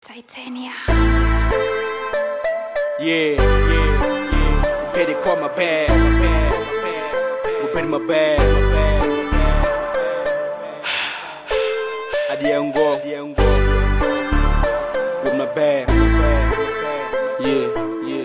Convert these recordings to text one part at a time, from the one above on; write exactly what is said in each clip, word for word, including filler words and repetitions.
Titania. Yeah, yeah, yeah. Petty call my bad. We petty my bad. Adiango, with my bad. Yeah, yeah,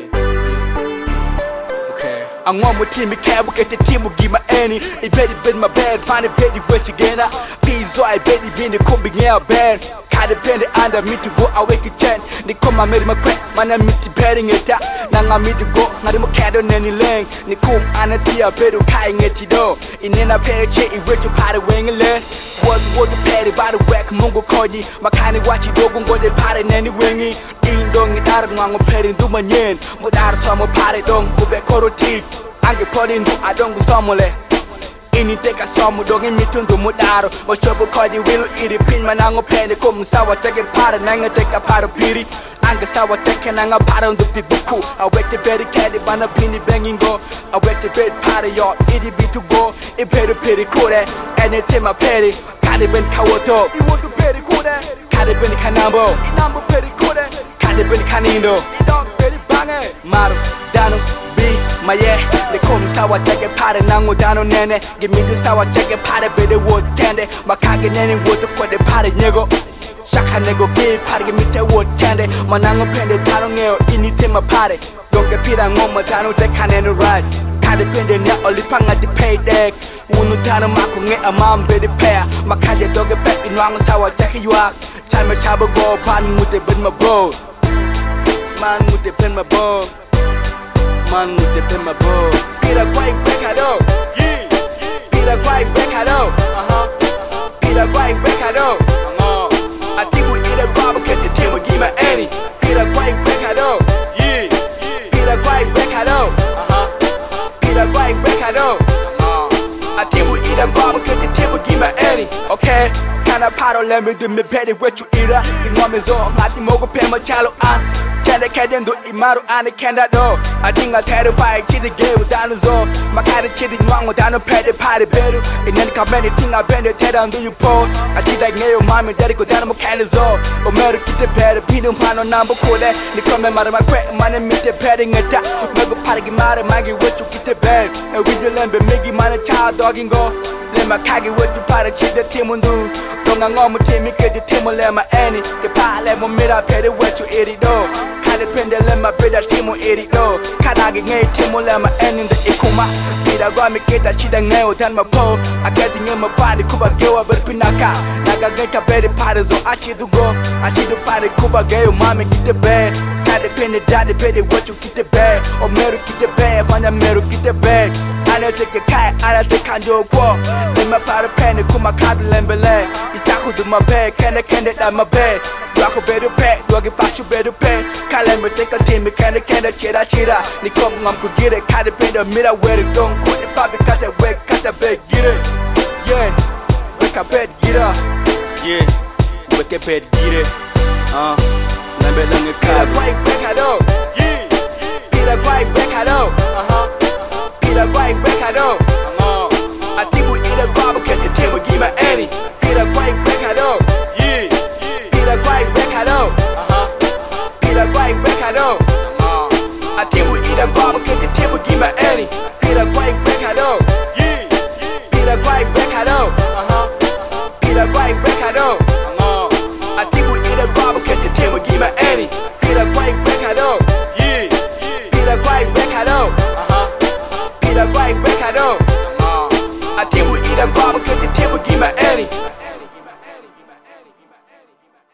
yeah. Okay. I want my team to care, get the team will give my any. It better be my bad, find it petty what you get up. Peace, I bet it been the coming out bad. Depende under me to go away to chen. Ni koma made my crack, man I'm preparing it. Nanga me to go, not a cat on any lane. Ni kum anatia bedu kaing it do. In a pair che in which you part of wing le. What what the petty by the whack mungo koji. My kind of watch it go go the part in any wingy. In dong it out of one petty do my yen. But out of some party dong who be coroti. I'm putting to I don't go somewhere. Ini teka somu dongi mitundu mudaro Washobo kodi wilu iri pin manango pende Kum sawa chake para nanga teka para piri Anga sawa chake nanga para undu pibuku Awete beri kedi bana pini bengingo Awete beri para yo iri bitu go Iperi piri kure Ene tema peri Kade ben kawoto Iwotu peri kure Kade ben kanambo Inambo peri kure Kade ben kanindo Idog peri bange Maru, dano, bi, maye Le kum sawa chake para nango dano nene Give me the sour check and party with the wood candy. My kage nene wood to put the party nego. Shaka nego gay party give me the wood candy. Manango pen the tano neo in it in my party. Don't get pita on my tano that can any ride. Can't depend on your only pang at the pay deck. Unu tano mako nge a mom be the pair. My kaja dog a pet in wrong sour check you out. Time a chabo go pan with the pen my bro. Man with the pen my bro. Man with the pen my bro. Peter quite back at all. Peter quite back at all. Uh-huh. Peter quite back at all. Uh-huh. I think we eat a barber catch the team will give my any. Peter quite back at all. Yeah. Peter quite back at all. Uh-huh. Peter quite back at all. Uh-huh. I think we eat a barber catch the team will give my any. Okay. Kinda paddle let me do me petty what you eat. The mom is on my team over pay my child on. Can't do imaru and can't do. I think I terrified chitty gay with dinosaur. My kind of chitty wrong with dino petty party better. And then come anything I bend it down do you pour. I cheat like nail mommy daddy go down my canizor. Or murder kit the pet, pinum pano number code. They come out of my crack, money meet the petting it up. Mega party mad and maggie what you get the bed. And we the lamb Miggy man a child dogging go. Let my kagi what you party cheat the team on do. Don't I know my team get the team on my any. The pile let me meet up petty what you eat it though. Depende let my brother team on it low. Kanagi ngay team on let my end in the ikuma. Pida go me get that chida ngay dan my po. I get in my body kuba gewa ber pinaka. Naga get a better party so I chi do go. I chi do party kuba gay mama get the bed. Daddy penny daddy penny what you get the bed. Or meru get the bed when I meru get the bed. I don't take a kite, I don't take a joke. Let my party penny kuma cuddle and belay. You tackle to my bed, can I can it at my bed. Rock a better pet, dog a patch you better pet. Call me take a team, me can a can a chira chira. Ni come on could get it, cut it, pay the mirror where it don't put the puppy cut a wake, cut a bed, get it. Yeah, wake a bed, get up. Yeah, wake a bed, get it. Uh, let me long a car. Peter quite back at all. Yeah, Peter quite back at all. Uh huh. Peter quite back at all. Uh, I think we eat a barber, catch the table, give my any. Peter quite back at all. Peter quite back at all. Uh-huh. Peter quite back at all. Uh-huh. I think we eat a barber, get the table, give my any. Peter quite back at all. Yeah. Peter quite back at all. Uh-huh. Peter quite back at all. Uh-huh. I think we eat a barber, get the table, give my any. Peter quite back at all. Yeah. Peter quite back at all. Uh-huh. Peter quite back at all.